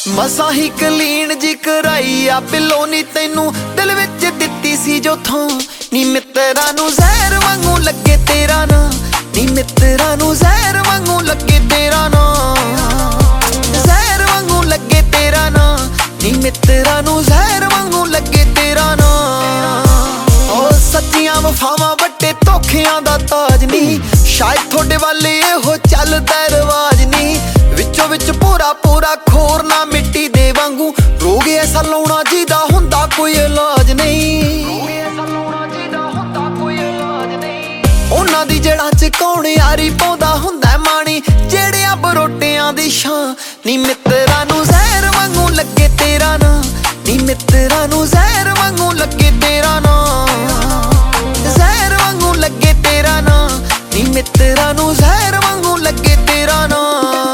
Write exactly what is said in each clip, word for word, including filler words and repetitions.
ਮਸਾਂ ਹੀ ਕਲੀਨ ਜੀ ਕਰਾਈ ਆ ਪਿਲੋ ਨੀ ਤੈਨੂੰ ਦਿਲ ਵਿੱਚ ਦਿੱਤੀ ਸੀ ਜੋ ਥਾਂ ਨੀ ਮਿੱਤਰਾਂ ਨੂੰ ਜ਼ਹਿਰ ਵਾਂਗੂ ਲੱਗੇ ਤੇਰਾ ਨਾਂ ਨੀ ਮਿੱਤਰਾਂ ਨੂੰ ਜ਼ਹਿਰ ਵਾਂਗੂ ਲੱਗੇ ਤੇਰਾ ਨਾਂ ਜ਼ਹਿਰ ਵਾਂਗੂ ਲੱਗੇ ਤੇਰਾ ਨਾਂ ਨੀ ਮਿੱਤਰਾਂ ਨੂੰ ਜ਼ਹਿਰ ਵਾਂਗੂ ਲੱਗੇ ਤੇਰਾ ਨਾਂ ਓ ਸੱਚੀਆਂ ਵਫਾਵਾਂ ਵੱਟੇ ਧੋਖਿਆਂ ਦਾ ਤਾਜ ਨੀ ਸ਼ਾਇਦ ਤੁਹਾਡੇ ਵਾਲੇ ਇਹੋ ਚੱਲਦਾ ਰਿਵਾਜ ਨੀ ਵਿੱਚੋਂ ਵਿੱਚ ਪੂਰਾ ਪੂਰਾ ਖੋਰ ਨਾ ਮਿੱਟੀ ਦੇ ਵਾਂਗੂ ਰੋਗ ਐਸਾ ਲਾਉਣਾ ਜਿਹਦਾ ਹੁੰਦਾ ਕੋਈ ਇਲਾਜ ਨਹੀਂ ਉਹਨਾਂ ਦੀ ਜੜ੍ਹਾਂ ਚ ਕੌਣ ਯਾਰੀ ਪਾਉਂਦਾ ਹੁੰਦਾ ਮਾਣੀ ਜਿਹੜਿਆਂ ਬਰੋਟਿਆਂ ਦੀ ਛਾਂ ਨੀ ਮਿੱਤਰਾਂ ਨੂੰ ਜ਼ਹਿਰ ਵਾਂਗੂ ਲੱਗੇ ਤੇਰਾ ਨਾਂ ਨੀ ਮਿੱਤਰਾਂ ਨੂੰ ਜ਼ਹਿਰ ਵਾਂਗੂ ਲੱਗੇ ਤੇਰਾ ਨਾਂ ਜ਼ਹਿਰ ਵਾਂਗੂ ਲੱਗੇ ਤੇਰਾ ਨਾਂ ਨੀ ਮਿੱਤਰਾਂ ਨੂੰ ਜ਼ਹਿਰ ਵਾਂਗੂ ਲੱਗੇ ਤੇਰਾ ਨਾਂ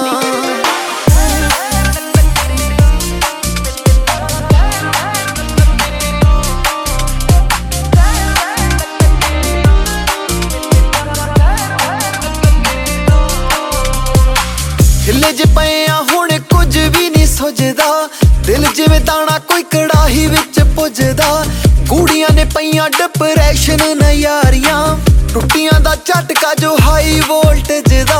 ਹਿੱਲੇ ਚ ਪਏ ਆ ਹੁਣ ਕੁਝ ਵੀ ਨਹੀਂ ਸੁਝਦਾ ਦਿਲ ਜਿਵੇਂ ਦਾਣਾ ਕੋਈ ਕੜਾਹੀ ਵਿੱਚ ਪੁੱਜਦਾ ਗੂੜੀਆਂ ਨੇ ਪਈਆਂ ਡਿਪਰੈਸ਼ਨ ਨਜ਼ਾਰੀਆਂ ਟੁੱਟੀਆਂ ਦਾ ਝਟਕਾ ਜੋ ਹਾਈ ਵੋਲਟੇਜ ਦਾ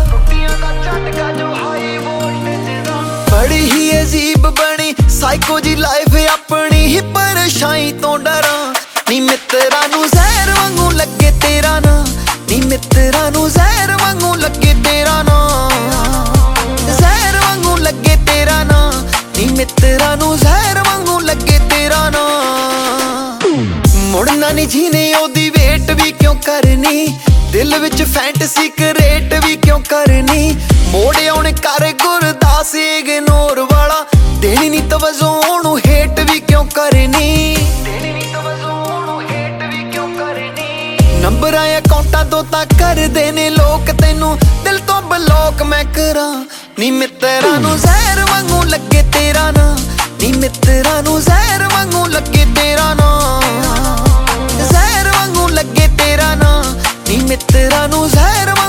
ਬੜੀ ਹੀ ਅਜੀਬ ਬਣੀ ਸਾਈਕੋ ਜੀ ਲਾਈਫ ਆਪਣੀ ਹੀ ਪਰਛਾਈ ਤੋਂ ਡਰਾਂ ਨੀ ਮਿੱਤਰਾਂ ਨੂੰ ਜ਼ਹਿਰ ਵਾਂਗੂ ਲੱਗੇ ਤੇਰਾ ਨਾਂ ਨੀ ਮਿੱਤਰਾਂ ਨੂੰ ਜ਼ਹਿਰ ਵਾਂਗੂ ਲੱਗੇ ਤੇਰਾ ਨਾਂ ਜ਼ਹਿਰ ਵਾਂਗੂ ਲੱਗੇ ਤੇਰਾ ਨਾਂ ਨੀ ਮਿੱਤਰਾਂ ਨੂੰ ਜ਼ਹਿਰ ਵਾਂਗੂ ਲੱਗੇ ਤੇਰਾ ਨਾਂ ਮੁੜਨਾ ਨੀ ਜੀਨੇ ਉਹਦੀ ਵੇਟ ਵੀ ਕਿਉਂ ਕਰਨੀ ਦਿਲ ਵਿੱਚ ਫੈਂਟਸੀ ਕ੍ਰੀਏਟ ਵੀ ਕਿਉਂ ਕਰਨੀ ਮੋੜ ਆਉਣ ਕਰ ਗੁਰਦਾਸ ਇਗਨੋਰ ਵਾਲਾ ਦੇਣੀ ਨੀ ਤਵੱਜੋ ਉਹਨੂੰ ਹੇਟ ਵੀ ਕਿਉਂ ਕਰਨੀ ਨੰਬਰਾਂ ਅਕਾਊਂਟਾਂ ਤੋਂ ਤਾਂ ਕਰਦੇ ਨੇ ਲੋਕ ਤੈਨੂੰ ਦਿਲ ਤੋਂ ਬਲੌਕ ਮੈਂ ਕਰਾਂ ਨੀ ਮਿੱਤਰਾਂ ਨੂੰ ਜ਼ਹਿਰ ਵਾਂਗੂ ਲੱਗੇ ਤੇਰਾ ਨਾਂ ਨੀ ਮਿੱਤਰਾਂ ਨੂੰ ਜ਼ਹਿਰ ਵਾਂਗੂ ਲੱਗੇ ਤੇਰਾ ਨਾਂ ਜ਼ਹਿਰ ਵਾਂਗੂ ਲੱਗੇ ਤੇਰਾ ਨਾਂ ਨੀ ਮਿੱਤਰਾਂ ਨੂੰ ਜ਼ਹਿਰ